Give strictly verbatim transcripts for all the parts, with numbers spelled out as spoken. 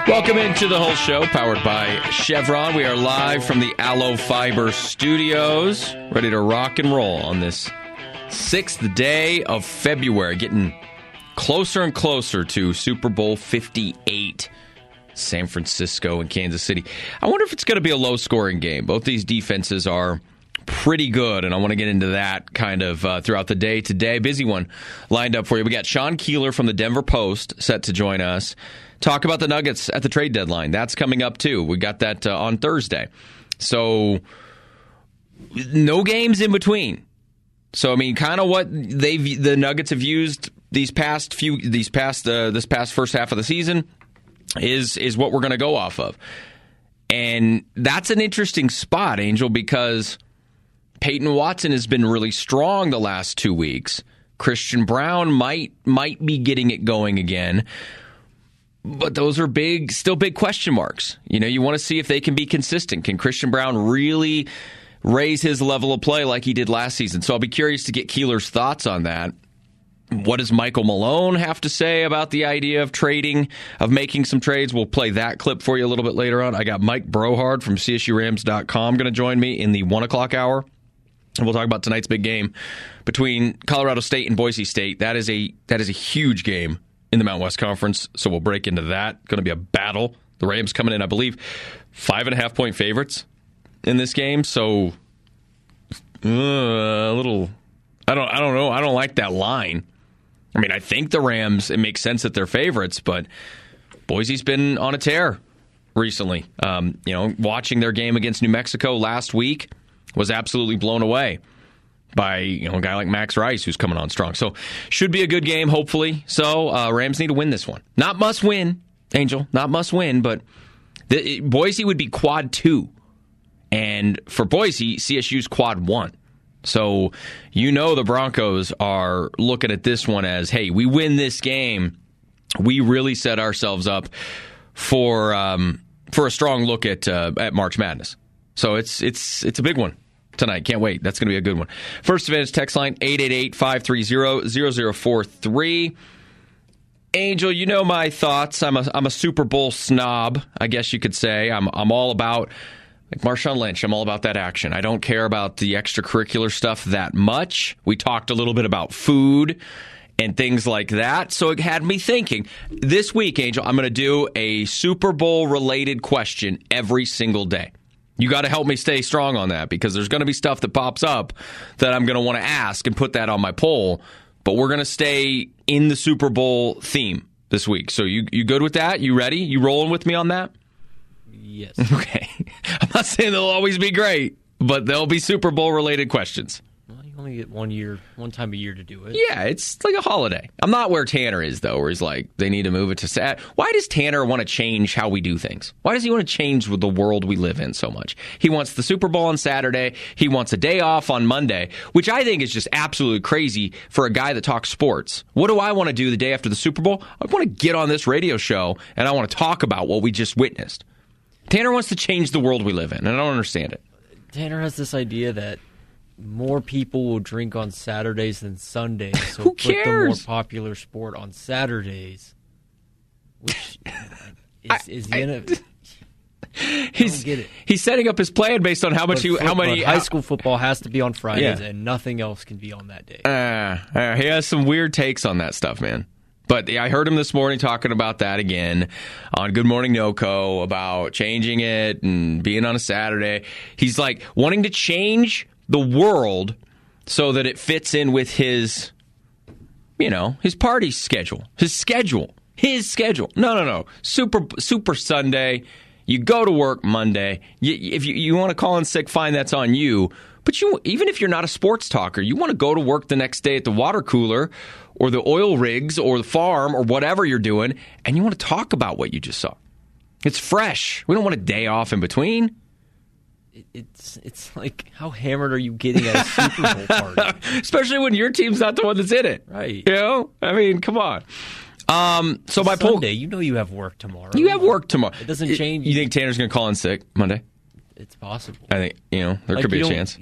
Welcome into the whole show, powered by Chevron. We are live from the Aloe Fiber Studios, ready to rock and roll on this sixth day of February, getting closer and closer to Super Bowl fifty-eight, San Francisco and Kansas City. I wonder if it's going to be a low-scoring game. Both these defenses are pretty good, and I want to get into that kind of uh, throughout the day today. Busy one lined up for you. We got Sean Keeler from the Denver Post set to join us. Talk about the Nuggets at the trade deadline. That's coming up, too. We got that uh, on Thursday. So, no games in between. So, I mean, kind of what they've the Nuggets have used these past few these past uh, this past first half of the season is is what we're going to go off of. And that's an interesting spot, Angel, because Peyton Watson has been really strong the last two weeks. Christian Brown might might be getting it going again. But those are big, still big question marks. You know, you want to see if they can be consistent. Can Christian Brown really raise his level of play like he did last season? So I'll be curious to get Keeler's thoughts on that. What does Michael Malone have to say about the idea of trading, of making some trades? We'll play that clip for you a little bit later on. I got Mike Brohard from C S U Rams dot com going to join me in the one o'clock hour. And we'll talk about tonight's big game between Colorado State and Boise State. That is a that is a huge game in the Mountain West Conference, so we'll break into that. Going to be a battle. The Rams coming in, I believe, five and a half point favorites in this game. So uh, a little, I don't, I don't know. I don't like that line. I mean, I think the Rams, it makes sense that they're favorites, but Boise's been on a tear recently. Um, you know, watching their game against New Mexico last week was absolutely blown away by, you know, a guy like Max Rice, who's coming on strong. So, should be a good game, hopefully. So, uh, Rams need to win this one. Not must win, Angel. Not must win, but the, it, Boise would be quad two. And for Boise, C S U's quad one. So, you know the Broncos are looking at this one as, hey, we win this game, we really set ourselves up for um, for a strong look at uh, at March Madness. So, it's it's it's a big one tonight. Can't wait. That's going to be a good one. First Advantage text line, eight eight eight, five three zero, zero zero four three. Angel, you know my thoughts. I'm a I'm a Super Bowl snob, I guess you could say. I'm I'm all about, like Marshawn Lynch, I'm all about that action. I don't care about the extracurricular stuff that much. We talked a little bit about food and things like that, so it had me thinking. This week, Angel, I'm going to do a Super Bowl-related question every single day. You got to help me stay strong on that, because there's going to be stuff that pops up that I'm going to want to ask and put that on my poll. But we're going to stay in the Super Bowl theme this week. So you you good with that? You ready? You rolling with me on that? Yes. Okay. I'm not saying they'll always be great, but they'll be Super Bowl related questions. Well, you only get one year, one time a year to do it. Yeah, it's like a holiday. I'm not where Tanner is, though, where he's like, they need to move it to Saturday. Why does Tanner want to change how we do things? Why does he want to change the world we live in so much? He wants the Super Bowl on Saturday. He wants a day off on Monday, which I think is just absolutely crazy for a guy that talks sports. What do I want to do the day after the Super Bowl? I want to get on this radio show, and I want to talk about what we just witnessed. Tanner wants to change the world we live in, and I don't understand it. Tanner has this idea that more people will drink on Saturdays than Sundays. So Who put the more cares? popular sport on Saturdays, which is, I- is the I- end of, He's get it. he's setting up his plan based on how much but you how foot- many but high school football has to be on Fridays, Yeah. and nothing else can be on that day. Uh, uh, he has some weird takes on that stuff, man. But I heard him this morning talking about that again on Good Morning NoCo, about changing it and being on a Saturday. He's like wanting to change the world so that it fits in with his, you know, his party schedule, his schedule, his schedule. No, no, no. Super, Super Sunday. You go to work Monday. You, if you, you want to call in sick, fine, that's on you. But you, even if you're not a sports talker, you want to go to work the next day at the water cooler or the oil rigs or the farm or whatever you're doing, and you want to talk about what you just saw. It's fresh. We don't want a day off in between. It, it's it's like, how hammered are you getting at a Super Bowl party? Especially when your team's not the one that's in it. Right. You know? I mean, come on. Um, so my poll, Sunday, you know you have work tomorrow. you have work tomorrow. It doesn't change. You think Tanner's going to call in sick Monday? It's possible. I think, you know, there Like, could be you a don't- chance.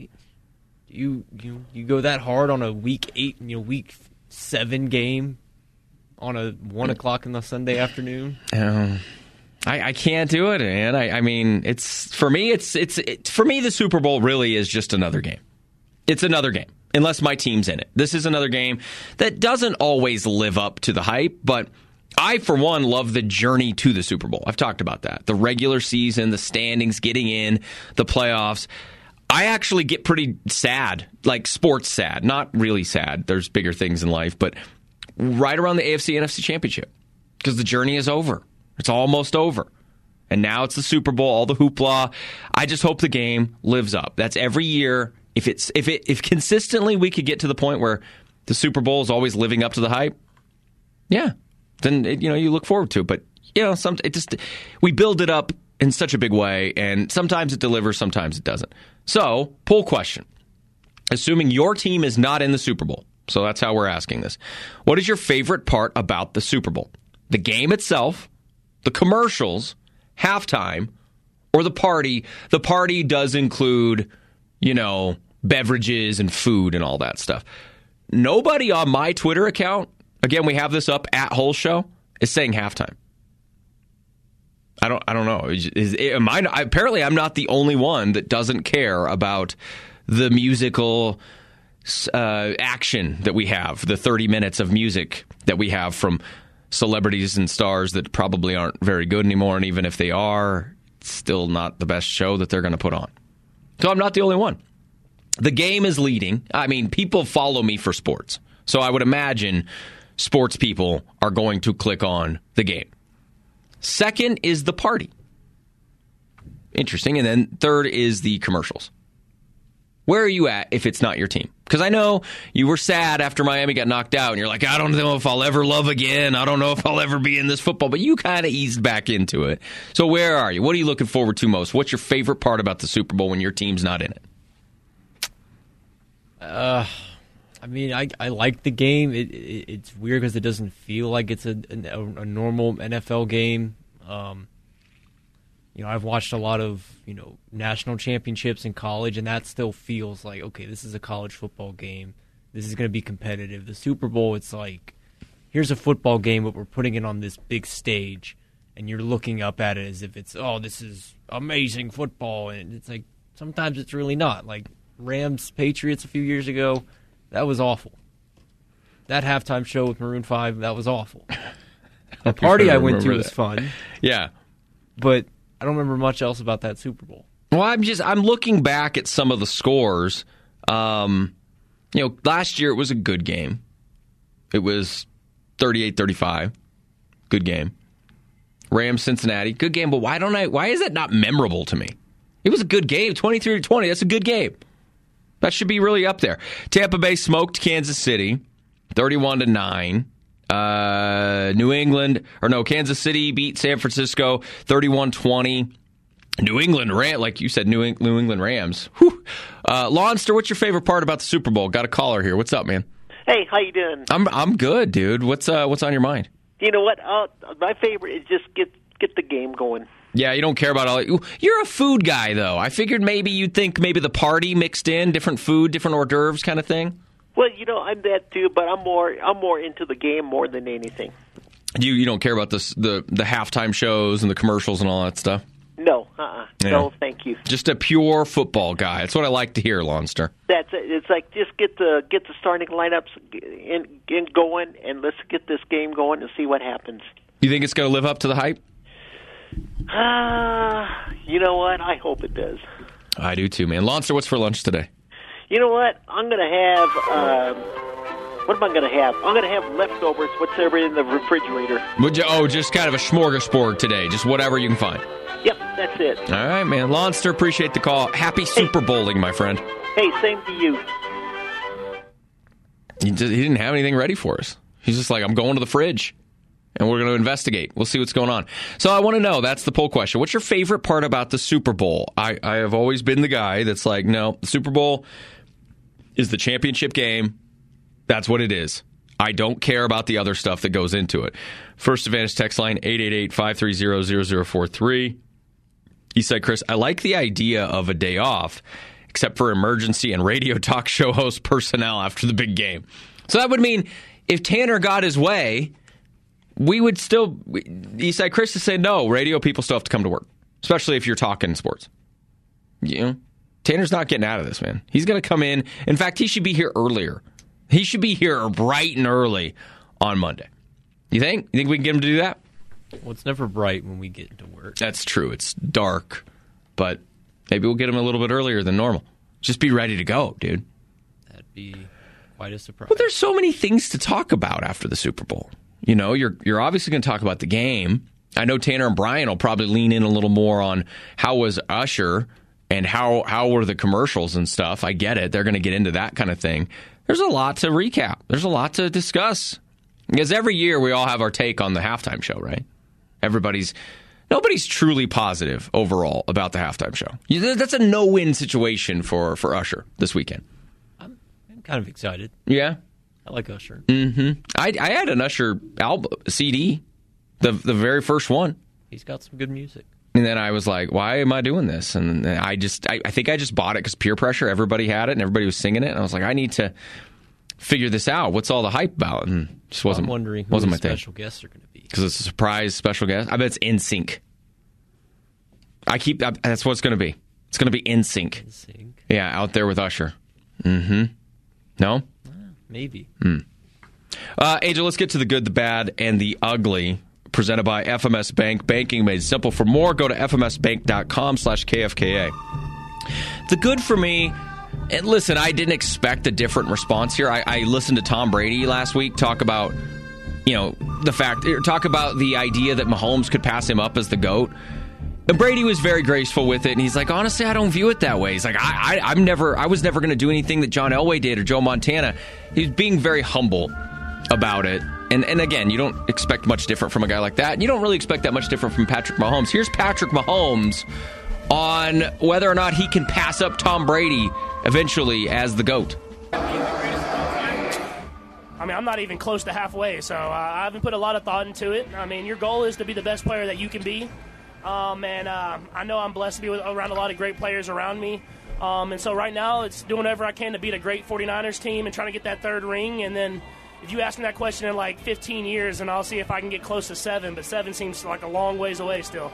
You you you go that hard on a week eight, you know, week seven game on a one o'clock in the Sunday afternoon. Um, I, I can't do it, man. I, I mean, it's for me. It's it's it, for me. The Super Bowl really is just another game. It's another game, unless my team's in it. This is another game that doesn't always live up to the hype, but I, for one, love the journey to the Super Bowl. I've talked about that. The regular season, the standings, getting in, the playoffs. I actually get pretty sad, like sports sad. Not really sad. There's bigger things in life, but right around the A F C N F C Championship, because the journey is over. It's almost over. And now it's the Super Bowl, all the hoopla. I just hope the game lives up. That's every year. If it's if it if consistently we could get to the point where the Super Bowl is always living up to the hype, yeah, then it, you know you look forward to it. But you know, some it just we build it up in such a big way, and sometimes it delivers, sometimes it doesn't. So, poll question: assuming your team is not in the Super Bowl, so that's how we're asking this. What is your favorite part about the Super Bowl? The game itself, the commercials, halftime, or the party? The party does include, you know, beverages and food and all that stuff. Nobody on my Twitter account, again, we have this up at Whole Show, is saying halftime. I don't I don't know. Is, is, am I, apparently, I'm not the only one that doesn't care about the musical uh, action that we have, the thirty minutes of music that we have from celebrities and stars that probably aren't very good anymore, and even if they are, it's still not the best show that they're going to put on. So I'm not the only one. The game is leading. I mean, people follow me for sports. So I would imagine sports people are going to click on the game. Second is the party. Interesting. And then third is the commercials. Where are you at if it's not your team? Because I know you were sad after Miami got knocked out, and you're like, I don't know if I'll ever love again. I don't know if I'll ever be in this football. But you kind of eased back into it. So where are you? What are you looking forward to most? What's your favorite part about the Super Bowl when your team's not in it? Uh, I mean, I I like the game. It, it it's weird because it doesn't feel like it's a, a a normal N F L game. Um, you know, I've watched a lot of you know national championships in college, and that still feels like, okay, this is a college football game. This is going to be competitive. The Super Bowl, it's like, here's a football game, but we're putting it on this big stage, and you're looking up at it as if it's, oh, this is amazing football, and it's like sometimes it's really not. Like Rams Patriots a few years ago, that was awful. That halftime show with Maroon five, that was awful. The party I went to was fun. Yeah. But I don't remember much else about that Super Bowl. Well, I'm just I'm looking back at some of the scores. Um, you know, last year it was a good game. It was thirty-eight thirty-five. Good game. Rams Cincinnati, good game, but why don't I why is it not memorable to me? It was a good game, twenty-three to twenty. That's a good game. That should be really up there. Tampa Bay smoked Kansas City, thirty-one to nine. Uh, New England, or no, Kansas City beat San Francisco, thirty-one twenty. New England, Ram, like you said, New, Eng- New England Rams. Whew. Uh, Lonster, what's your favorite part about the Super Bowl? Got a caller here. What's up, man? Hey, how you doing? I'm I'm good, dude. What's uh what's on your mind? You know what? Uh, my favorite is just get get the game going. Yeah, you don't care about all. You're a food guy, though. I figured maybe you'd think maybe the party mixed in, different food, different hors d'oeuvres kind of thing. Well, you know, I'm that too, but I'm more I'm more into the game more than anything. You you don't care about this, the the halftime shows and the commercials and all that stuff? No, uh-uh. Yeah. No, thank you. Just a pure football guy. That's what I like to hear, Lonster. That's it. It's like just get the get the starting lineups in, in going, and let's get this game going and see what happens. You think it's going to live up to the hype? Uh, you know what? I hope it does. I do too, man. Lonster, what's for lunch today? You know what? I'm going to have, uh, what am I going to have? I'm going to have leftovers, whatever in the refrigerator. Would you? Oh, just kind of a smorgasbord today. Just whatever you can find. Yep, that's it. All right, man. Lonster, appreciate the call. Happy Super hey. Bowling, my friend. Hey, same to you. He, just, he didn't have anything ready for us. He's just like, I'm going to the fridge, and we're going to investigate. We'll see what's going on. So I want to know, that's the poll question. What's your favorite part about the Super Bowl? I, I have always been the guy that's like, no, the Super Bowl is the championship game. That's what it is. I don't care about the other stuff that goes into it. First Advantage text line, eight eight eight, five three zero, zero zero four three. He said, Chris, I like the idea of a day off, except for emergency and radio talk show host personnel after the big game. So that would mean if Tanner got his way, we would still, Eastside Chris is saying, no, radio people still have to come to work, especially if you're talking sports. You know, Tanner's not getting out of this, man. He's going to come in. In fact, he should be here earlier. He should be here bright and early on Monday. You think? You think we can get him to do that? Well, it's never bright when we get into work. That's true. It's dark, but maybe we'll get him a little bit earlier than normal. Just be ready to go, dude. That'd be quite a surprise. Well, there's so many things to talk about after the Super Bowl. You know, you're you're obviously going to talk about the game. I know Tanner and Brian will probably lean in a little more on how was Usher and how how were the commercials and stuff. I get it. They're going to get into that kind of thing. There's a lot to recap. There's a lot to discuss. Because every year we all have our take on the halftime show, right? Everybody's nobody's truly positive overall about the halftime show. That's a no-win situation for, for Usher this weekend. I'm, I'm kind of excited. Yeah? I like Usher. Mm-hmm. I, I had an Usher album C D, the the very first one. He's got some good music. And then I was like, why am I doing this? And I just, I, I think I just bought it because peer pressure. Everybody had it and everybody was singing it. And I was like, I need to figure this out. What's all the hype about? And it just wasn't, I'm wondering who wasn't the my thing. special guests are going to be. Because it's a surprise special guest. I bet it's N Sync. I keep, I, that's what it's going to be. It's going to be N Sync. N Sync. Yeah, out there with Usher. Mm-hmm. No? Uh, maybe. Mm. Uh, Angel, let's get to the good, the bad, and the ugly. Presented by F M S Bank. Banking made simple. For more, go to fmsbank.com slash KFKA. The good for me, and listen, I didn't expect a different response here. I, I listened to Tom Brady last week talk about, you know, the fact, talk about the idea that Mahomes could pass him up as the GOAT. And Brady was very graceful with it, and he's like, honestly, I don't view it that way. He's like, I, I, I'm never, I was never going to do anything that John Elway did or Joe Montana. He's being very humble about it. And and again, you don't expect much different from a guy like that. And you don't really expect that much different from Patrick Mahomes. Here's Patrick Mahomes on whether or not he can pass up Tom Brady eventually as the GOAT. I mean, I'm not even close to halfway, so uh, I haven't put a lot of thought into it. I mean, your goal is to be the best player that you can be. Um, and uh, I know I'm blessed to be with, around a lot of great players around me. Um, and so right now it's doing whatever I can to beat a great 49ers team and trying to get that third ring. And then if you ask me that question in like fifteen years, and I'll see if I can get close to seven. But seven seems like a long ways away still.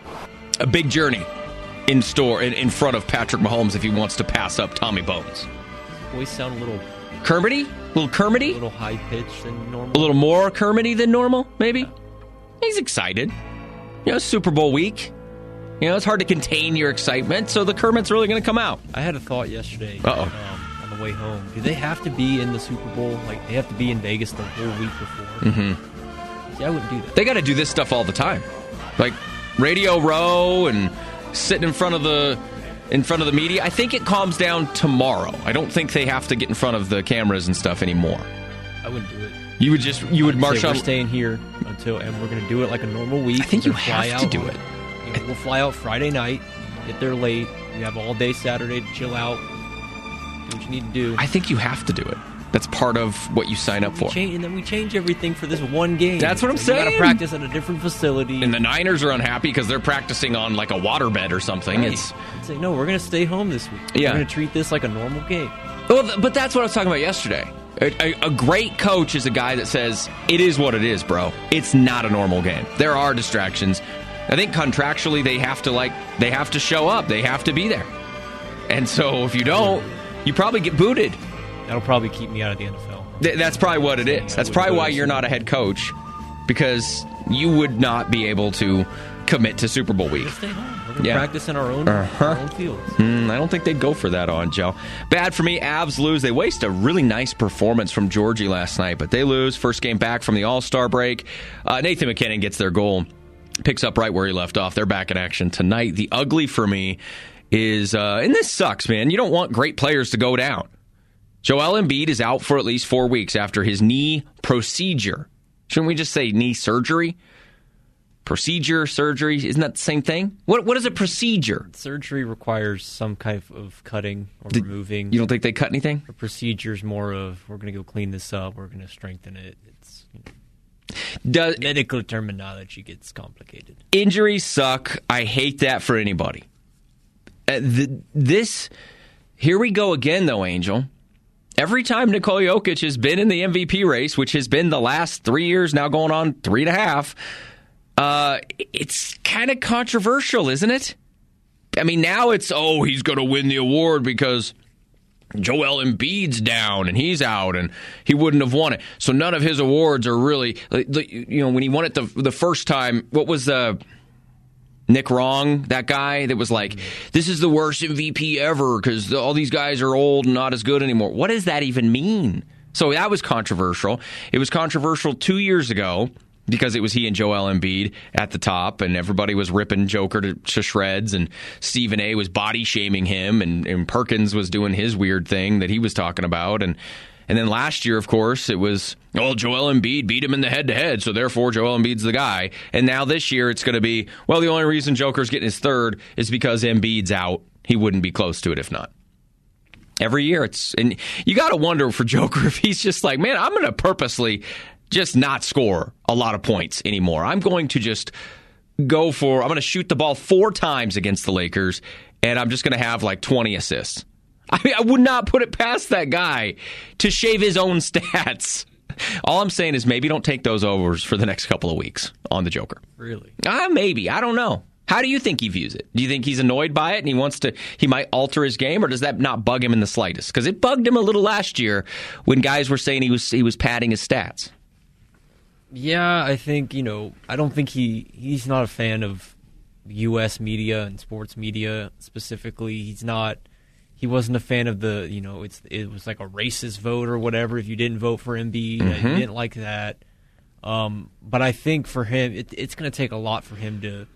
A big journey in store in, in front of Patrick Mahomes if he wants to pass up Tommy Bones. Voice sound a little Kermity? A little Kermity? A little high pitched than normal. A little more Kermity than normal, maybe? Yeah. He's excited. You know, Super Bowl week. You know, it's hard to contain your excitement, so the Kermit's really going to come out. I had a thought yesterday. Uh-oh. Um, on the way home. Do they have to be in the Super Bowl? Like, they have to be in Vegas the whole week before? Mm-hmm. See, I wouldn't do that. They got to do this stuff all the time. Like, Radio Row and sitting in front of the in front of the media. I think it calms down tomorrow. I don't think they have to get in front of the cameras and stuff anymore. I wouldn't do it. You would just, you would I'd march say on. We're staying here until, and we're going to do it like a normal week. I think We're you gonna fly have to out do on- it. You know, we'll fly out Friday night, get there late. You have all day Saturday to chill out, do what you need to do. I think you have to do it. That's part of what you sign up for. Change, and then we change everything for this one game. That's what I'm so You got saying. to practice at a different facility. And the Niners are unhappy because they're practicing on like a waterbed or something. Right. It's I'd say, no, we're going to stay home this week. Yeah. We're going to treat this like a normal game. well, th- but that's what I was talking about yesterday. A, a, a great coach is a guy that says, it is what it is, bro. It's not a normal game. There are distractions. I think contractually they have to like they have to show up. They have to be there. And so if you don't, you probably get booted. That'll probably keep me out of the N F L. Th- that's probably what it is. That's probably why you're not a head coach, because you would not be able to commit to Super Bowl week. We'll stay home. We're going to Yeah. practice in our own, Uh-huh. our own fields. Mm, I don't think they'd go for that on Joe. Bad for me. Avs lose. They waste a really nice performance from Georgie last night, but they lose. First game back from the All-Star break. Uh, Nathan McKinnon gets their goal. Picks up right where he left off. They're back in action tonight. The ugly for me is, uh, and this sucks, man. You don't want great players to go down. Joel Embiid is out for at least four weeks after his knee procedure. Shouldn't we just say knee surgery? Procedure, surgery, isn't that the same thing? What What is a procedure? Surgery requires some kind of cutting or Did- removing. You don't think they cut anything? A procedure's more of, we're going to go clean this up, we're going to strengthen it. It's you know, Does medical terminology gets complicated. injuries suck? I hate that for anybody. Uh, the, this, here we go again, though, Angel. every time Nikola Jokic has been in the M V P race, which has been the last three years, now going on three and a half, uh, it's kind of controversial, isn't it? I mean, now it's, oh, he's going to win the award because Joel Embiid's down and he's out and he wouldn't have won it. So none of his awards are really, you know, when he won it the, the first time, what was the Nick Wrong, that guy that was like, this is the worst M V P ever because all these guys are old and not as good anymore. What does that even mean? So that was controversial. It was controversial two years ago because it was he and Joel Embiid at the top, and everybody was ripping Joker to, to shreds, and Stephen A. was body-shaming him, and, and Perkins was doing his weird thing that he was talking about. And and then last year, of course, it was, oh, Joel Embiid beat him in the head-to-head, so therefore Joel Embiid's the guy. And now this year it's going to be, well, the only reason Joker's getting his third is because Embiid's out. He wouldn't be close to it if not. Every year it's, and you got to wonder for Joker if he's just like, man, I'm going to purposely just not score a lot of points anymore. I'm going to just go for, I'm going to shoot the ball four times against the Lakers, and I'm just going to have like twenty assists. I mean, I would not put it past that guy to shave his own stats. All I'm saying is maybe don't take those overs for the next couple of weeks on the Joker. Really? Uh, maybe. I don't know. How do you think he views it? Do you think he's annoyed by it and he wants to, he might alter his game, or does that not bug him in the slightest? Because it bugged him a little last year when guys were saying he was he was padding his stats. Yeah, I think, you know, I don't think he, he's not a fan of U S media and sports media specifically. He's not, he wasn't a fan of the, you know, it's it was like a racist vote or whatever if you didn't vote for Embiid. Mm-hmm. He didn't like that. Um, but I think for him, it, it's going to take a lot for him to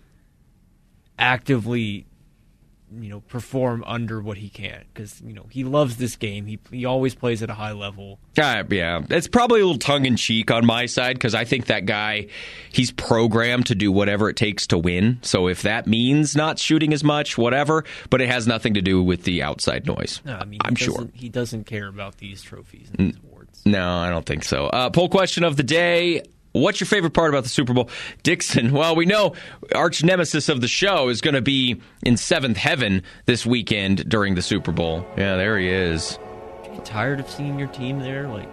actively, you know, perform under what he can, because, you know, he loves this game. He he always plays at a high level. Uh, yeah, it's probably a little tongue-in-cheek on my side, because I think that guy, he's programmed to do whatever it takes to win. So if that means not shooting as much, whatever, but it has nothing to do with the outside noise. No, I mean, I'm he sure. He doesn't care about these trophies and these mm. awards. No, I don't think so. Uh, poll question of the day. What's your favorite part about the Super Bowl? Dixon, well, we know arch nemesis of the show is going to be in seventh heaven this weekend during the Super Bowl. Yeah, there he is. Are you tired of seeing your team there? Like,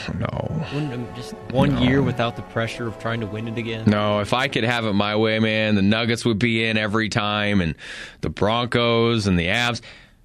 no. Wouldn't, just one no. year without the pressure of trying to win it again? No, if I could have it my way, man, the Nuggets would be in every time, and the Broncos and the Avs.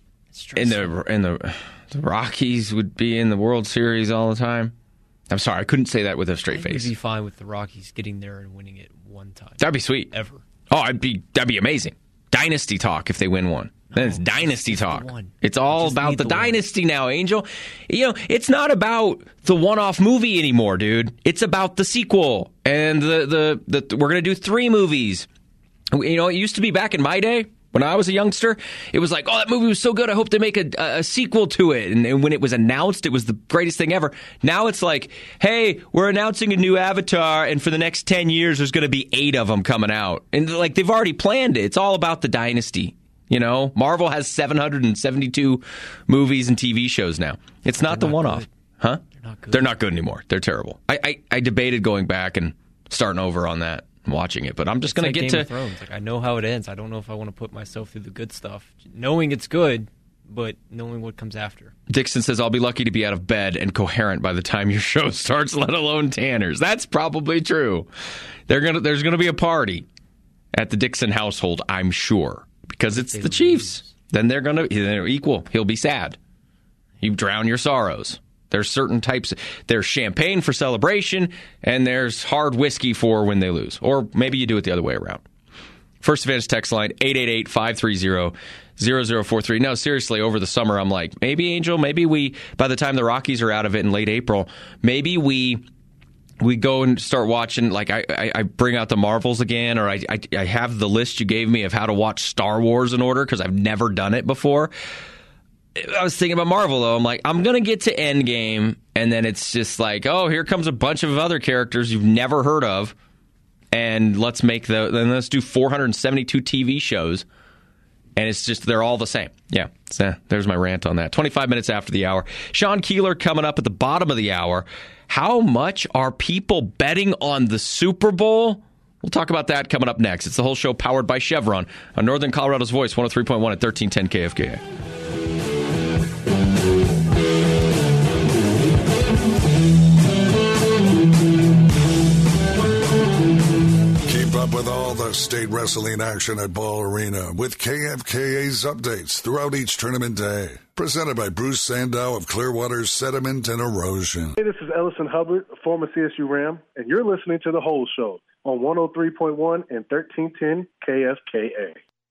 And the, and the, the Rockies would be in the World Series all the time. I'm sorry, I couldn't say that with a straight face. I'd be fine with the Rockies getting there and winning it one time. That'd be sweet. Ever. Oh, I'd be that'd be amazing. Dynasty talk if they win one. No, then it's dynasty it's talk. It's all about the, the dynasty one. Now, Angel. You know, it's not about the one-off movie anymore, dude. It's about the sequel. And the the, the we're going to do three movies. You know, it used to be back in my day, when I was a youngster, it was like, oh, that movie was so good, I hope they make a, a sequel to it. And, and when it was announced, it was the greatest thing ever. Now it's like, hey, we're announcing a new Avatar, and for the next ten years, there's going to be eight of them coming out. And like they've already planned it. It's all about the dynasty. You know, Marvel has seven hundred seventy-two movies and T V shows now. It's not They're the not one-off. Good. Huh? They're not good. They're not good anymore. They're terrible. I, I, I debated going back and starting over on that. Watching it, but I'm just going like to get Game to of Thrones. Like, I know how it ends. I don't know if I want to put myself through the good stuff, knowing it's good, but knowing what comes after. Dixon says, I'll be lucky to be out of bed and coherent by the time your show starts, let alone Tanner's. That's probably true. They're gonna, there's going to be a party at the Dixon household, I'm sure, because it's the Chiefs. Lose. Then they're going to they're equal. He'll be sad. You drown your sorrows. There's certain types. There's champagne for celebration, and there's hard whiskey for when they lose. Or maybe you do it the other way around. First Advantage text line, eight eight eight, five three zero, zero zero four three. No, seriously, over the summer, I'm like, maybe, Angel, maybe we, by the time the Rockies are out of it in late April, maybe we we go and start watching, like I, I, I bring out the Marvels again, or I, I, I have the list you gave me of how to watch Star Wars in order, because I've never done it before. I was thinking about Marvel, though. I'm like, I'm going to get to Endgame, and then it's just like, oh, here comes a bunch of other characters you've never heard of, and let's make the, then let's do four hundred seventy-two T V shows, and it's just, they're all the same. Yeah, so there's my rant on that. twenty-five minutes after the hour. Sean Keeler coming up at the bottom of the hour. How much are people betting on the Super Bowl? We'll talk about that coming up next. It's the whole show powered by Chevron on Northern Colorado's Voice, one oh three point one at thirteen ten K F K A. wrestling action at Ball Arena with K F K A's updates throughout each tournament day. Presented by Bruce Sandow of Clearwater Sediment and Erosion. Hey, this is Ellison Hubbard, former C S U Ram, and you're listening to The Whole Show on one oh three point one and thirteen ten K F K A.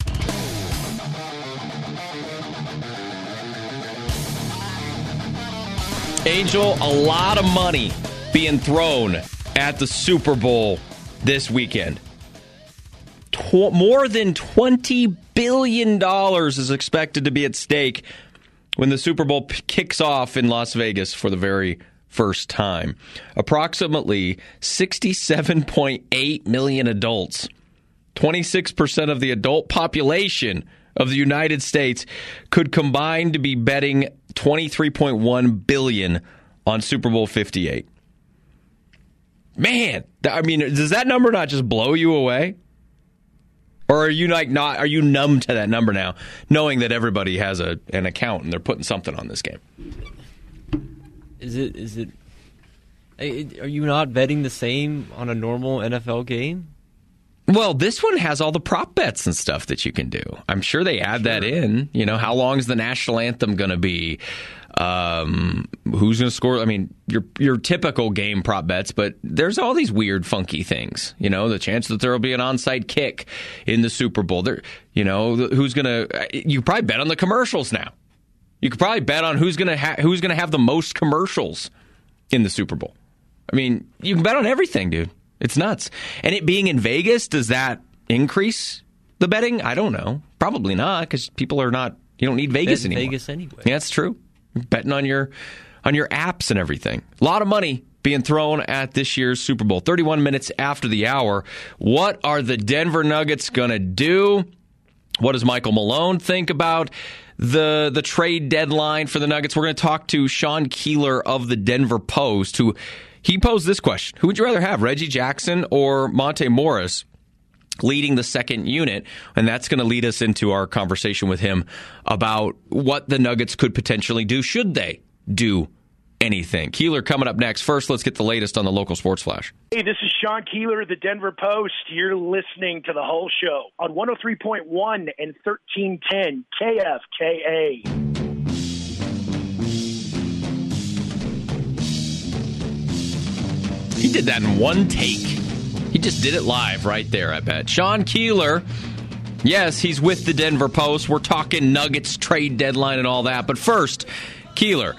Angel, a lot of money being thrown at the Super Bowl this weekend. Tw- more than twenty billion dollars is expected to be at stake when the Super Bowl p- kicks off in Las Vegas for the very first time. Approximately sixty-seven point eight million adults, twenty-six percent of the adult population of the United States, could combine to be betting twenty-three point one billion dollars on Super Bowl fifty-eight. Man, I mean, does that number not just blow you away? Or are you like not? Are you numb to that number now, knowing that everybody has a an account and they're putting something on this game? Is it? Is it? Are you not betting the same on a normal N F L game? Well, this one has all the prop bets and stuff that you can do. I'm sure they add sure. that in. You know, how long is the national anthem going to be? Um, who's going to score? I mean, your your typical game prop bets, but there's all these weird, funky things. You know, the chance that there will be an onside kick in the Super Bowl. There, you know, who's going to? You probably bet on the commercials now. You could probably bet on who's going to ha- who's going to have the most commercials in the Super Bowl. I mean, you can bet on everything, dude. It's nuts. And it being in Vegas, does that increase the betting? I don't know. Probably not, because people are not. You don't need Vegas Bet in anymore. Vegas anyway. Yeah, that's true. Betting on your on your apps and everything. A lot of money being thrown at this year's Super Bowl. thirty-one minutes after the hour. What are the Denver Nuggets going to do? What does Michael Malone think about the the trade deadline for the Nuggets? We're going to talk to Sean Keeler of the Denver Post, who he posed this question. Who would you rather have, Reggie Jackson or Monte Morris leading the second unit? And that's going to lead us into our conversation with him about what the Nuggets could potentially do, should they do anything. Keeler coming up next. First, let's get the latest on the local sports flash. Hey, this is Sean Keeler of the Denver Post. You're listening to The Whole Show on one oh three point one and thirteen ten K F K A. He did that in one take. He just did it live right there, I bet. Sean Keeler, yes, he's with the Denver Post. We're talking Nuggets trade deadline and all that. But first, Keeler,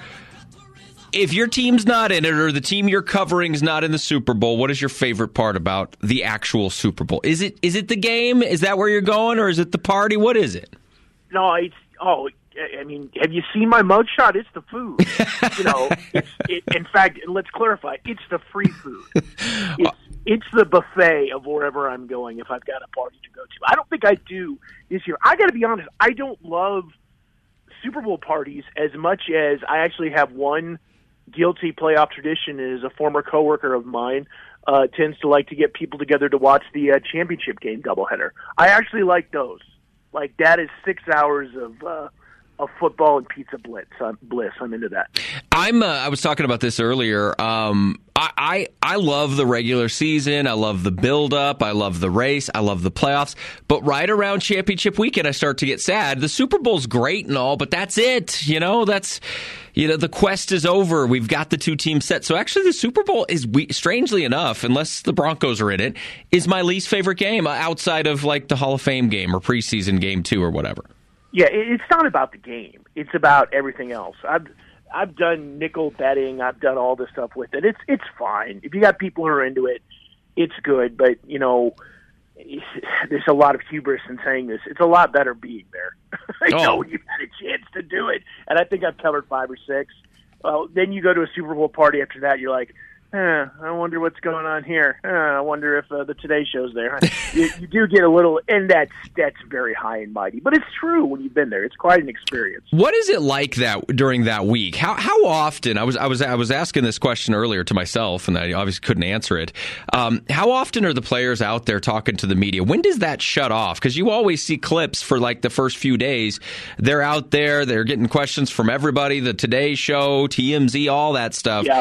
if your team's not in it or the team you're covering is not in the Super Bowl, what is your favorite part about the actual Super Bowl? Is it is it the game? Is that where you're going, or is it the party? What is it? No, it's oh, I mean, have you seen my mugshot? It's the food. You know, it's, it, in fact, let's clarify. It's the free food. It's, it's the buffet of wherever I'm going if I've got a party to go to. I don't think I do this year. I got to be honest. I don't love Super Bowl parties as much as I actually have one guilty playoff tradition. Is a former coworker of mine uh, tends to like to get people together to watch the uh, championship game doubleheader. I actually like those. Like, that is six hours of uh, of football and pizza blitz. I'm, bliss. I'm into that. I'm. Uh, I was talking about this earlier. Um, I, I I love the regular season. I love the build-up. I love the race. I love the playoffs. But right around championship weekend, I start to get sad. The Super Bowl's great and all, but that's it. You know, that's you know the quest is over. We've got the two teams set. So actually, the Super Bowl is, we, strangely enough, unless the Broncos are in it, is my least favorite game outside of like the Hall of Fame game or preseason game two or whatever. Yeah, it's not about the game. It's about everything else. I've I've done nickel betting. I've done all this stuff with it. It's it's fine. If you got people who are into it, it's good. But, you know, there's a lot of hubris in saying this. It's a lot better being there. I oh. know you've had a chance to do it. And I think I've covered five or six. Well, then you go to a Super Bowl party after that. You're like, eh, I wonder what's going on here. Eh, I wonder if uh, the Today Show's there. you, you do get a little, and that's that's very high and mighty. But it's true when you've been there. It's quite an experience. What is it like that during that week? How how often? I was I was I was asking this question earlier to myself, and I obviously couldn't answer it. Um, how often are the players out there talking to the media? When does that shut off? Because you always see clips for like the first few days. They're out there. They're getting questions from everybody. The Today Show, T M Z, all that stuff. Yeah.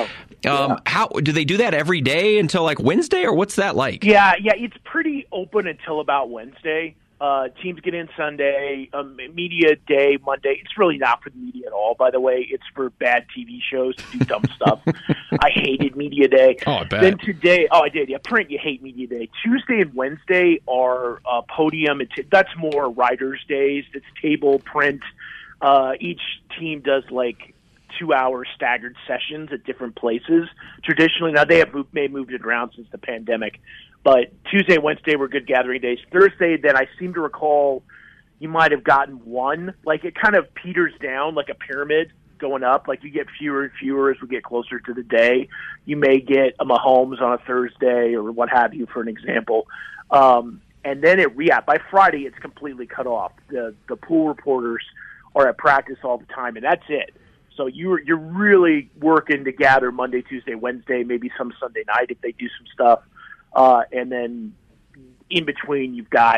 Um, Yeah. How do they do that every day until like Wednesday, or what's that like? Yeah, yeah, it's pretty open until about Wednesday. Uh, teams get in Sunday, um, media day Monday. It's really not for the media at all, by the way. It's for bad T V shows to do dumb stuff. I hated media day. Oh, I bet. Then today, oh, I did. Yeah, print, you hate media day. Tuesday and Wednesday are uh, podium. It's, that's more writers' days. It's table, print. Uh, each team does like two-hour staggered sessions at different places. Traditionally, now they have moved, may have moved it around since the pandemic. But Tuesday and Wednesday were good gathering days. Thursday, then I seem to recall you might have gotten one. Like it kind of peters down like a pyramid going up. Like you get fewer and fewer as we get closer to the day. You may get a Mahomes on a Thursday or what have you, for an example. Um, and then it yeah, by Friday it's completely cut off. The the pool reporters are at practice all the time, and that's it. So you're you're really working to gather Monday, Tuesday, Wednesday, maybe some Sunday night if they do some stuff. Uh, and then in between, you've got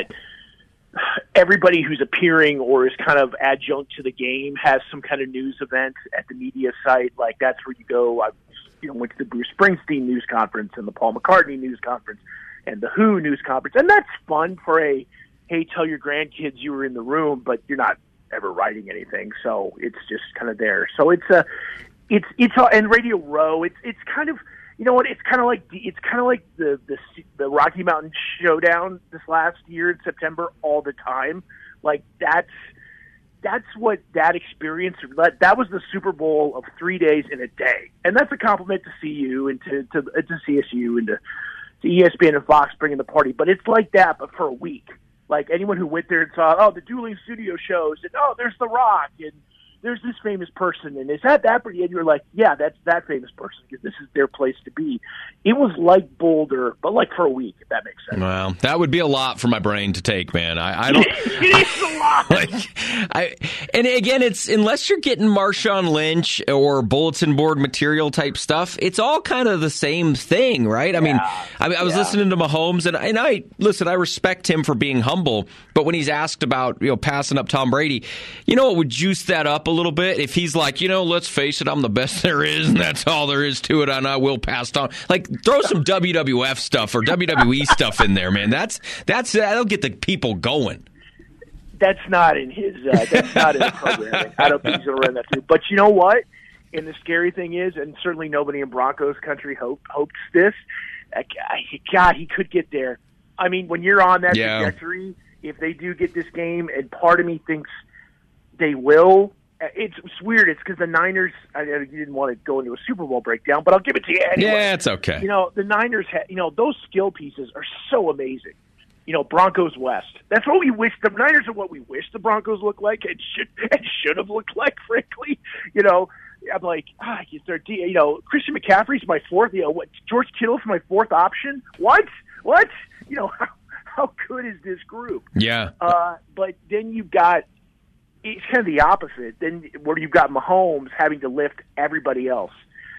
everybody who's appearing or is kind of adjunct to the game has some kind of news event at the media site. Like that's where you go. I you know, went to the Bruce Springsteen news conference and the Paul McCartney news conference and the Who news conference. And that's fun for a, hey, tell your grandkids you were in the room, but you're not ever writing anything. So it's just kind of there. So it's a, it's, it's, and Radio Row, it's, it's kind of, you know what? It's kind of like it's kind of like the, the the Rocky Mountain Showdown this last year in September all the time. Like that's that's what that experience. That, that was the Super Bowl of three days in a day, and that's a compliment to C U and to to, to C S U and to, to E S P N and Fox bringing the party. But it's like that, but for a week. Like anyone who went there and saw, oh, the dueling studio shows, and oh, there's The Rock, and there's this famous person, and is that that? And you're like, yeah, that's that famous person because this is their place to be. It was like Boulder, but like for a week, if that makes sense. Well, that would be a lot for my brain to take, man. I, I don't. It is a lot. Like, I, and again, it's unless you're getting Marshawn Lynch or bulletin board material type stuff, it's all kind of the same thing, right? I mean, I mean, I was yeah. listening to Mahomes, and and I listen. I respect him for being humble, but when he's asked about you know passing up Tom Brady, you know what would juice that up a little bit if he's like, you know, let's face it, I'm the best there is, and that's all there is to it, and I will pass on. Like, throw some W W F stuff or W W E stuff in there, man. That's that's that'll get the people going. That's not in his. Uh, that's not in his programming. I don't think he's going to run that through. But you know what? And the scary thing is, and certainly nobody in Broncos country hope, hopes this. Uh, God, he could get there. I mean, when you're on that yeah. trajectory, if they do get this game, and part of me thinks they will. It's, it's weird. It's because the Niners. I know you didn't want to go into a Super Bowl breakdown, but I'll give it to you anyway. Yeah, it's okay. You know, the Niners. Ha- you know, those skill pieces are so amazing. You know, Broncos West. That's what we wish. The Niners are what we wish the Broncos looked like and should and should have looked like. Frankly, you know, I'm like, ah, you start. You know, Christian McCaffrey's my fourth. You know, what? George Kittle's my fourth option. What? What? You know, how, how good is this group? Yeah. Uh, but then you've got. It's kind of the opposite. Then where you've got Mahomes having to lift everybody else.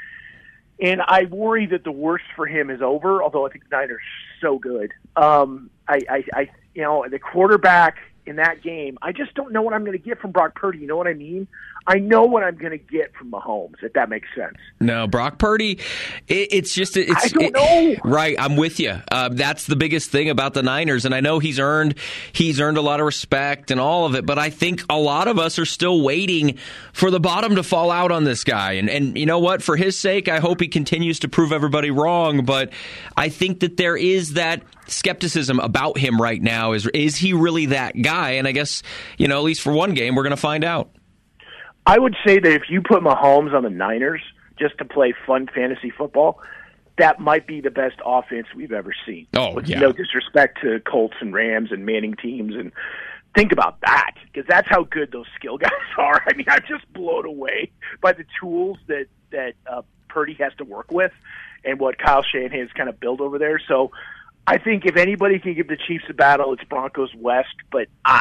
And I worry that the worst for him is over, although I think the Niners are so good. Um, I, I, I, you know, the quarterback in that game, I just don't know what I'm going to get from Brock Purdy. You know what I mean? I know what I'm going to get from Mahomes, if that makes sense. No, Brock Purdy, it, it's just... It's, I don't it, know. Right, I'm with you. Uh, that's the biggest thing about the Niners, and I know he's earned he's earned a lot of respect and all of it, but I think a lot of us are still waiting for the bottom to fall out on this guy. And, and you know what? For his sake, I hope he continues to prove everybody wrong, but I think that there is that skepticism about him right now. Is is he really that guy? And I guess, you know, at least for one game, we're going to find out. I would say that if you put Mahomes on the Niners just to play fun fantasy football, that might be the best offense we've ever seen. Oh, With yeah. no disrespect to Colts and Rams and Manning teams. And think about that, because that's how good those skill guys are. I mean, I'm just blown away by the tools that, that uh, Purdy has to work with and what Kyle Shanahan's kind of built over there. So I think if anybody can give the Chiefs a battle, it's Broncos West. But ah,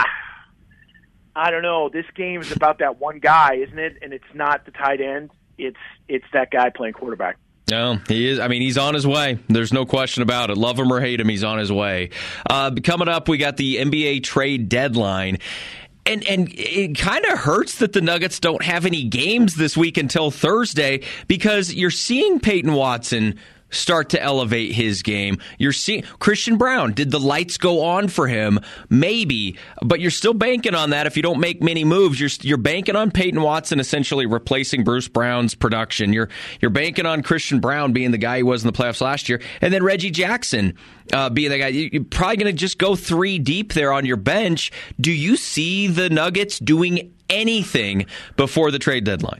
I don't know. This game is about that one guy, isn't it? And it's not the tight end. It's it's that guy playing quarterback. No, he is. I mean, he's on his way. There's no question about it. Love him or hate him, he's on his way. Uh, coming up, we got the N B A trade deadline. And and it kind of hurts that the Nuggets don't have any games this week until Thursday, because you're seeing Peyton Watson start to elevate his game. You're seeing Christian Braun. Did the lights go on for him? Maybe, but you're still banking on that. If you don't make many moves, you're you're banking on Peyton Watson essentially replacing Bruce Brown's production. You're you're banking on Christian Braun being the guy he was in the playoffs last year, and then Reggie Jackson uh, being the guy. You're probably going to just go three deep there on your bench. Do you see the Nuggets doing anything before the trade deadline?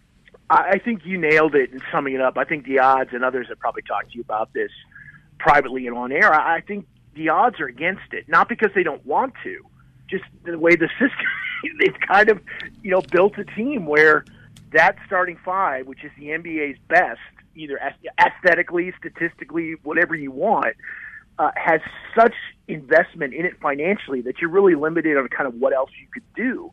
I think you nailed it in summing it up. I think the odds, and others have probably talked to you about this privately and on air, I think the odds are against it. Not because they don't want to, just the way the system, they've kind of, you know, built a team where that starting five, which is the N B A's best, either aesthetically, statistically, whatever you want, uh, has such investment in it financially that you're really limited on kind of what else you could do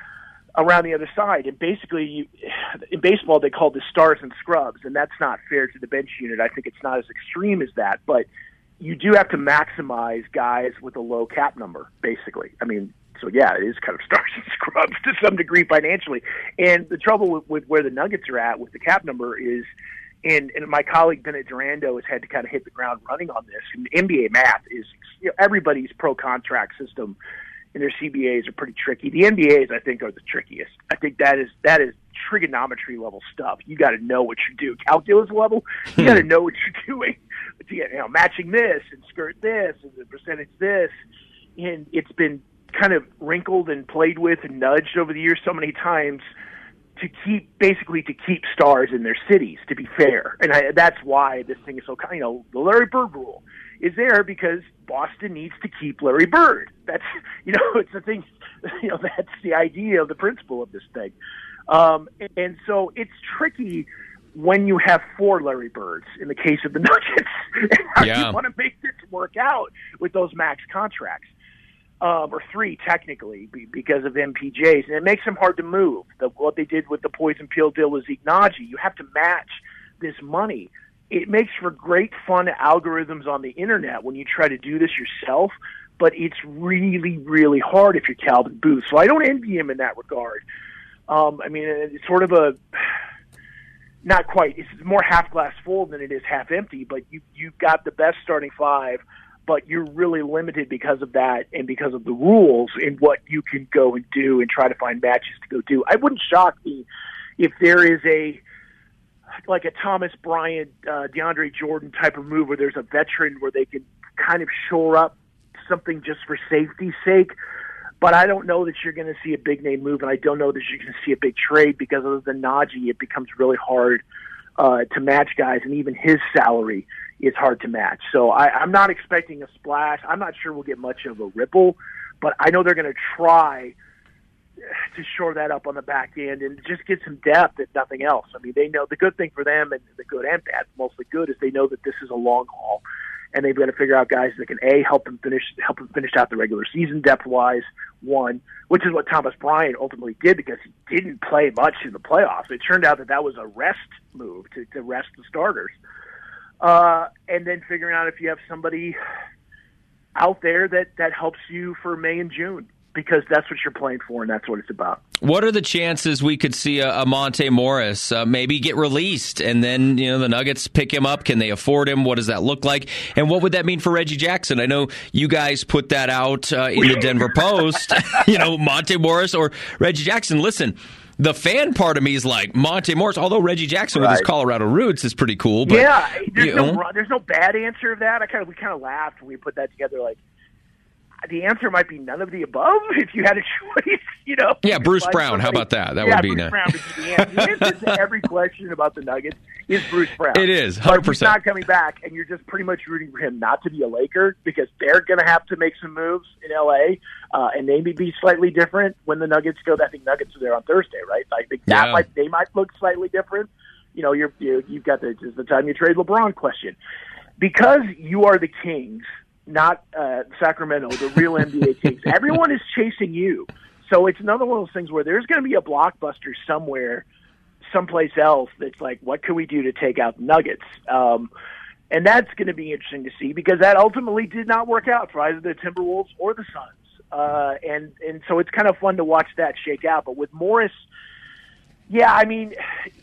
around the other side. And basically, you, in baseball, they call this stars and scrubs, and that's not fair to the bench unit. I think it's not as extreme as that, but you do have to maximize guys with a low cap number, basically. I mean, so yeah, it is kind of stars and scrubs to some degree financially. And the trouble with, with where the Nuggets are at with the cap number is, and, and my colleague Bennett Durando has had to kind of hit the ground running on this. And N B A math is, you know, everybody's pro-contract system and their C B As are pretty tricky. The N B A's, I think, are the trickiest. I think that is that is trigonometry level stuff. You got to know what you do. Calculus level, you got to know what you're doing. You know, matching this and skirt this and the percentage this, and it's been kind of wrinkled and played with and nudged over the years so many times to keep basically to keep stars in their cities. To be fair, and I, that's why this thing is so. You know, the Larry Bird rule is there because Boston needs to keep Larry Bird. That's, you know, it's the thing, you know, that's the idea of the principle of this thing. Um, and so it's tricky when you have four Larry Birds in the case of the Nuggets. How Yeah. do you want to make this work out with those max contracts? Um, or three, technically, be, because of M P Js. And it makes them hard to move. The, what they did with the poison pill deal with Zeke Naji, you have to match this money. It makes for great fun algorithms on the internet when you try to do this yourself, but it's really, really hard if you're Calvin Booth. So I don't envy him in that regard. Um, I mean, it's sort of a, not quite, it's more half glass full than it is half empty, but you, you've got the best starting five, but you're really limited because of that and because of the rules in what you can go and do and try to find matches to go do. I wouldn't shock me if there is a, like a Thomas Bryant, uh, DeAndre Jordan type of move where there's a veteran where they can kind of shore up something just for safety's sake. But I don't know that you're going to see a big name move, and I don't know that you're going to see a big trade because other than Naji, it becomes really hard uh, to match guys, and even his salary is hard to match. So I, I'm not expecting a splash. I'm not sure we'll get much of a ripple, but I know they're going to try to shore that up on the back end and just get some depth, if nothing else. I mean, they know the good thing for them, and the good and bad, mostly good, is they know that this is a long haul, and they've got to figure out guys that can a help them finish help them finish out the regular season depth wise. One, which is what Thomas Bryant ultimately did because he didn't play much in the playoffs. It turned out that that was a rest move to, to rest the starters, uh, and then figuring out if you have somebody out there that that helps you for May and June, because that's what you're playing for, and that's what it's about. What are the chances we could see a, a Monte Morris uh, maybe get released, and then, you know, the Nuggets pick him up? Can they afford him? What does that look like? And what would that mean for Reggie Jackson? I know you guys put that out uh, in the Denver Post, you know, Monte Morris or Reggie Jackson. Listen, the fan part of me is like Monte Morris, although Reggie Jackson right. with his Colorado roots is pretty cool. But, yeah, there's, you no, know. there's no bad answer of that. I kind of we kind of laughed when we put that together, like, the answer might be none of the above if you had a choice, you know. Yeah, Bruce Brown. How about that? That yeah, would be Bruce nice. Brown would be the answer. The answer to every question about the Nuggets is Bruce Brown. It is, one hundred percent. But he's not coming back, and you're just pretty much rooting for him not to be a Laker because they're going to have to make some moves in L A, uh, and they may be slightly different when the Nuggets go. I think Nuggets are there on Thursday, right? I think that yeah. might they might look slightly different. You know, you're, you you've got the just the time you trade LeBron question. Because you are the Kings, not uh, Sacramento, the real N B A Kings. Everyone is chasing you. So it's another one of those things where there's going to be a blockbuster somewhere, someplace else that's like, what can we do to take out the Nuggets? Um, and that's going to be interesting to see because that ultimately did not work out for either the Timberwolves or the Suns. uh, and and so it's kind of fun to watch that shake out. But with Morris, yeah, I mean,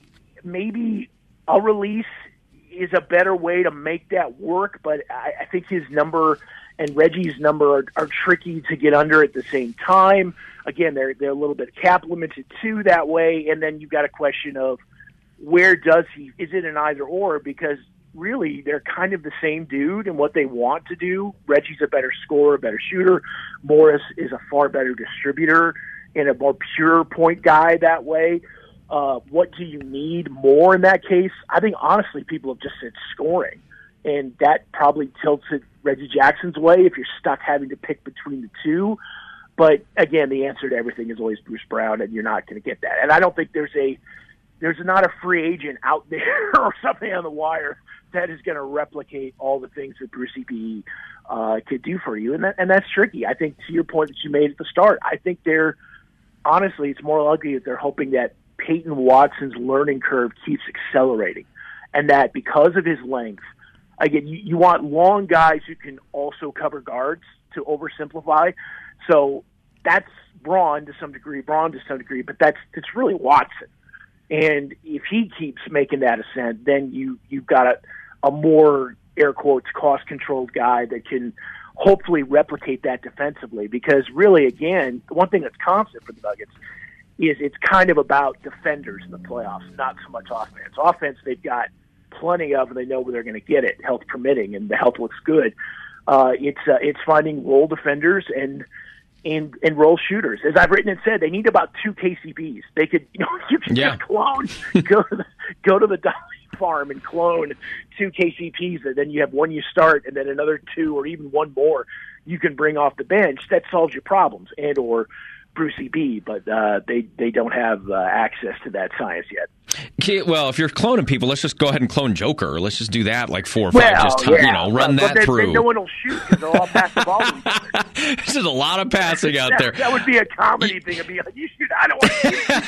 maybe a release is a better way to make that work, but I, I think his number and Reggie's number are, are tricky to get under at the same time. Again, they're they're a little bit cap limited too that way, and then you've got a question of where does he? Is it an either or? Because really, they're kind of the same dude and what they want to do. Reggie's a better scorer, a better shooter. Morris is a far better distributor and a more pure point guy that way. Uh, what do you need more in that case? I think, honestly, people have just said scoring, and that probably tilts it Reggie Jackson's way if you're stuck having to pick between the two. But, again, the answer to everything is always Bruce Brown, and you're not going to get that. And I don't think there's a there's not a free agent out there or something on the wire that is going to replicate all the things that Brucey B uh, could do for you. And that, and that's tricky. I think, to your point that you made at the start, I think they're – honestly, it's more likely that they're hoping that Peyton Watson's learning curve keeps accelerating, and that because of his length, again, you, you want long guys who can also cover guards to oversimplify. So that's Braun to some degree, Braun to some degree, but that's it's really Watson. And if he keeps making that ascent, then you you've got a, a more air quotes cost controlled guy that can hopefully replicate that defensively. Because really, again, the one thing that's constant for the Nuggets is it's kind of about defenders in the playoffs, not so much offense. Offense, they've got plenty of, and they know where they're going to get it, health permitting, and the health looks good. Uh, it's uh, it's finding role defenders and and and role shooters. As I've written and said, they need about two K C Bs. They could, you know, you can yeah. just clone, go to the, go to the Dolly farm and clone two K C Ps, and then you have one you start, and then another two, or even one more you can bring off the bench. That solves your problems, and or Brucey B, but uh, they they don't have uh, access to that science yet. Okay, well, if you're cloning people, let's just go ahead and clone Joker. Let's just do that like four or well, five. Just yeah. you know, run but that then, through. Then no one will shoot because they'll all pass the ball. There's a lot of passing out that, there. That would be a comedy thing. It'd be like, you shoot. I don't want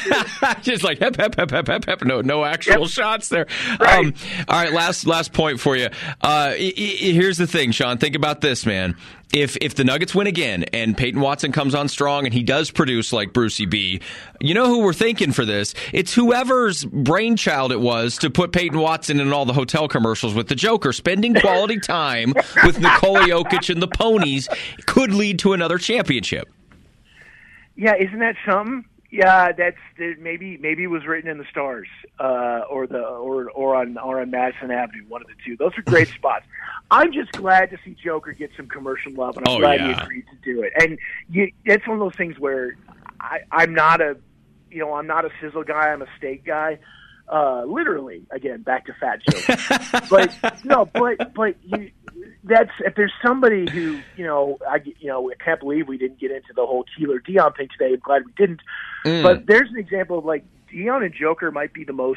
to shoot. Just like hep hep hep hep hep hep. No, no actual yep. shots there. Right. Um, all right, last last point for you. Uh, I, I, here's the thing, Sean. Think about this, man. If if the Nuggets win again and Peyton Watson comes on strong and he does produce like Brucey B, you know who we're thinking for this? It's whoever's brainchild it was to put Peyton Watson in all the hotel commercials with the Joker. Spending quality time with Nikola Jokic and the Ponies could lead to another championship. Yeah, isn't that something? Yeah, that's maybe maybe it was written in the stars, uh, or the or or on or on Madison Avenue, one of the two. Those are great spots. I'm just glad to see Joker get some commercial love, and I'm oh, glad yeah. he agreed to do it. And you, it's one of those things where I, I'm not a, you know, I'm not a sizzle guy. I'm a steak guy. Uh, literally, again, back to fat jokes. but no, but but you, that's if there's somebody who you know, I you know, I can't believe we didn't get into the whole Keeler Dion thing today. I'm glad we didn't. Mm. But there's an example of like Dion and Joker might be the most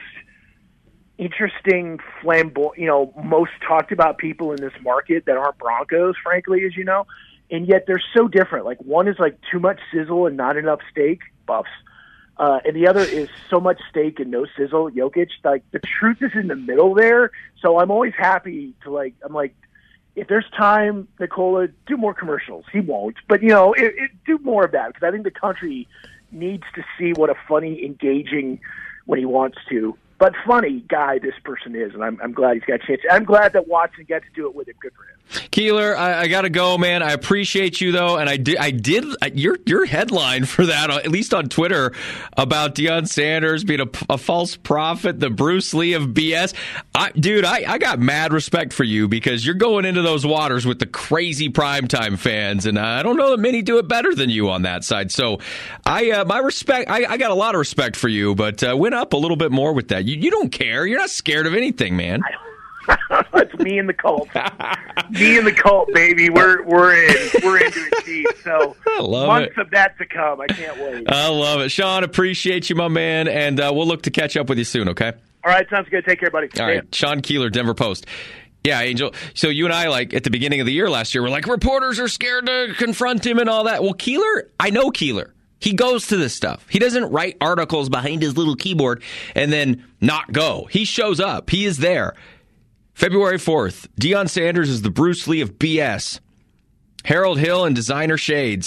interesting, flamboyant, you know, most talked about people in this market that aren't Broncos, frankly, as you know, and yet they're so different. Like one is like too much sizzle and not enough steak, Buffs. Uh, and the other is so much steak and no sizzle, Jokic. Like the truth is in the middle there. So I'm always happy to like, I'm like, if there's time, Nikola, do more commercials. He won't, but you know, it, it, do more of that because I think the country needs to see what a funny, engaging, when he wants to, but funny guy this person is, and I'm, I'm glad he's got a chance. I'm glad that Watson got to do it with him. Good for him. Keeler, I, I got to go, man. I appreciate you though, and I did. I did your your headline for that, at least on Twitter, about Deion Sanders being a, a false prophet, the Bruce Lee of B S. I, dude, I, I got mad respect for you because you're going into those waters with the crazy primetime fans, and I don't know that many do it better than you on that side. So, I uh, my respect. I, I got a lot of respect for you, but uh, went up a little bit more with that. You, you don't care. You're not scared of anything, man. I don't. It's me and the cult. Me and the cult, baby. We're we're in. We're into it deep. So I love months it. of that to come. I can't wait. I love it. Sean, appreciate you, my man, and uh, we'll look to catch up with you soon, okay? All right, sounds good. Take care, buddy. All right, Sean Keeler, Denver Post. Yeah, Angel. So you and I, like, at the beginning of the year last year, we're like, reporters are scared to confront him and all that. Well, Keeler, I know Keeler. He goes to this stuff. He doesn't write articles behind his little keyboard and then not go. He shows up. He is there. February fourth, Deion Sanders is the Bruce Lee of B S. Harold Hill and Designer Shades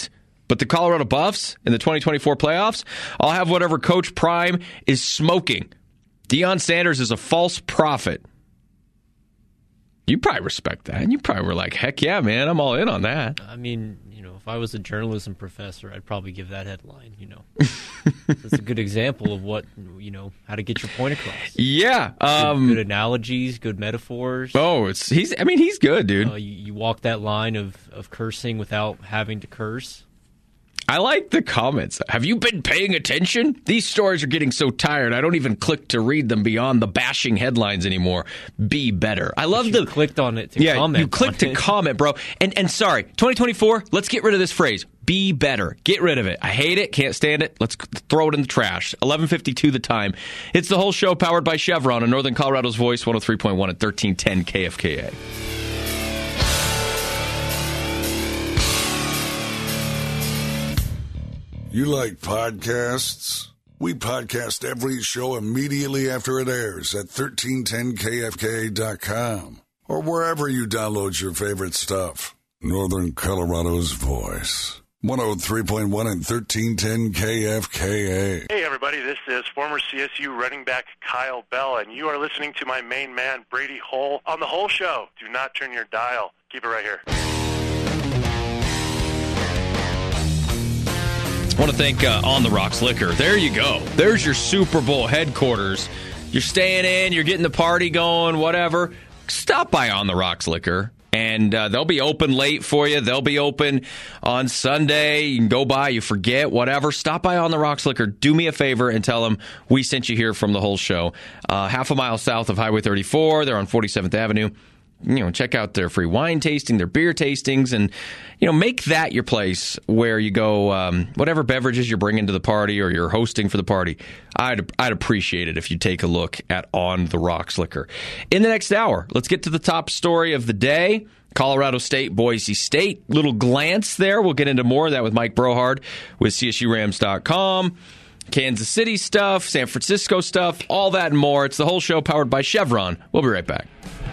But the Colorado Buffs in the twenty twenty-four playoffs, I'll have whatever Coach Prime is smoking. Deion Sanders is a false prophet. You probably respect that. And you probably were like, heck yeah, man, I'm all in on that. I mean, you know, if I was a journalism professor, I'd probably give that headline, you know. It's a good example of what, you know, how to get your point across. Yeah. Um, good, good analogies, good metaphors. Oh, it's he's. I mean, he's good, dude. Uh, you, you walk that line of, of cursing without having to curse. I like the comments. Have you been paying attention? These stories are getting so tired, I don't even click to read them beyond the bashing headlines anymore. Be better. I love the... You clicked on it to yeah, comment. you clicked to it. comment, bro. And and sorry, twenty twenty-four, let's get rid of this phrase. Be better. Get rid of it. I hate it. Can't stand it. Let's throw it in the trash. eleven fifty-two the time. It's the whole show powered by Chevron on Northern Colorado's Voice, one oh three point one at thirteen ten K F K A. You like podcasts? We podcast every show immediately after it airs at thirteen ten K F K A dot com or wherever you download your favorite stuff. Northern Colorado's Voice. one oh three point one and thirteen ten K F K A. Hey, everybody. This is former C S U running back Kyle Bell, and you are listening to my main man, Brady Hole, on The Whole Show. Do not turn your dial. Keep it right here. I want to thank uh, On the Rocks Liquor. There you go. There's your Super Bowl headquarters. You're staying in, you're getting the party going, whatever. Stop by On the Rocks Liquor, and uh, they'll be open late for you. They'll be open on Sunday. You can go by, you forget, whatever. Stop by On the Rocks Liquor. Do me a favor and tell them we sent you here from the whole show. Uh, half a mile south of Highway thirty-four. They're on forty-seventh Avenue. You know, check out their free wine tasting, their beer tastings, and, you know, make that your place where you go, um, whatever beverages you're bringing to the party or you're hosting for the party. I'd I'd appreciate it if you take a look at On the Rocks Liquor. In the next hour, let's get to the top story of the day. Colorado State, Boise State. Little glance there. We'll get into more of that with Mike Brohard with C S U Rams dot com. Kansas City stuff, San Francisco stuff, all that and more. It's the whole show powered by Chevron. We'll be right back.